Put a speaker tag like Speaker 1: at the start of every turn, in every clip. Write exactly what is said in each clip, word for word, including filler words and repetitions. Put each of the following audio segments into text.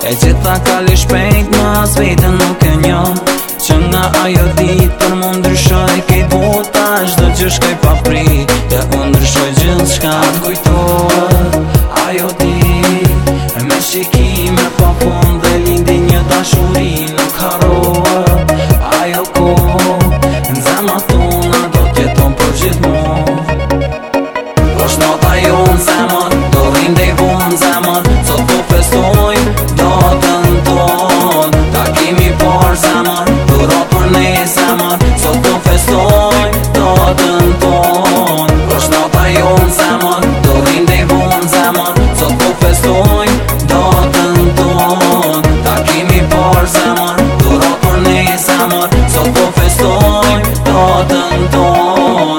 Speaker 1: E gjitha kali shpejt ma as vete nuk e njo Që nga ajo dit për mu ndryshoj kejt bota Shdo që shkoj pa pri Dhe u ndryshoj gjithë shka Atë kujtohet ajo dit E me shikime pa fund dhe lindi një dashuri Nuk harrohet ajo ko Në zemra tona do t'jeton për gjithmon Është nota jo në zemër Do rinde i vonë zemër Sot po festoj do të ndon Ta kemi par zemër Duro për ne zemër Sot po festoj do të ndon Është nota jo në zemër Do rinde i vonë zemër Sot po festoj do të ndon Ta kemi par zemër Duro për ne zemër Sot po festoj do të ndon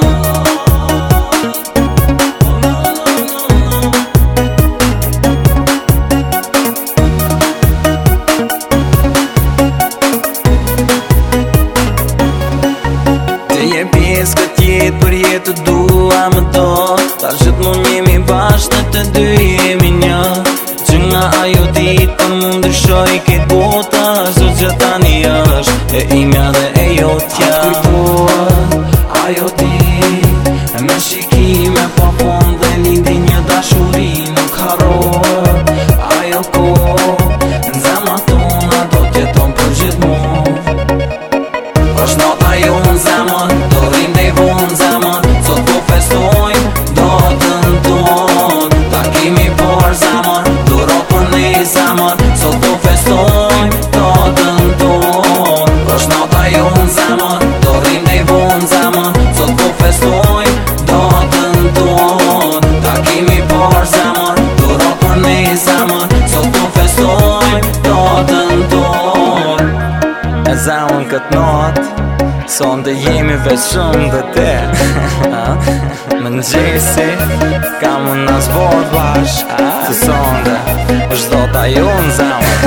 Speaker 1: Pjesë këtë jetë për jetë të dua më do Ta gjithë mund jemi bashkë në të dy jemi një Që nga ajo ditë për mu ndryshoj këtë bota Zdo që tani është e imja dhe e jotja Atë kujtohet ajo ditë E me shikime pa fond dhe lindi një dashuri Nuk harrohet ajo ko Në zemra tona do t'jeton për gjithmon Është nota jo në zemër Do rinde i vonë zemër Sot po festoj do të ndon Ta kemi par zemër Duro për ne zemër Sot po festoj do të ndon Është nota jo në zemër Do rinde i vonë zemër Sot po festoj do të ndon Ta kemi par zemër Duro për ne zemër Sot po festoj do të ndon E zemën këtë notë Sonde jemi veç shumë dhe te Më në gjesi Ka më në zbord bashk Se sonde është do ta ju në zemë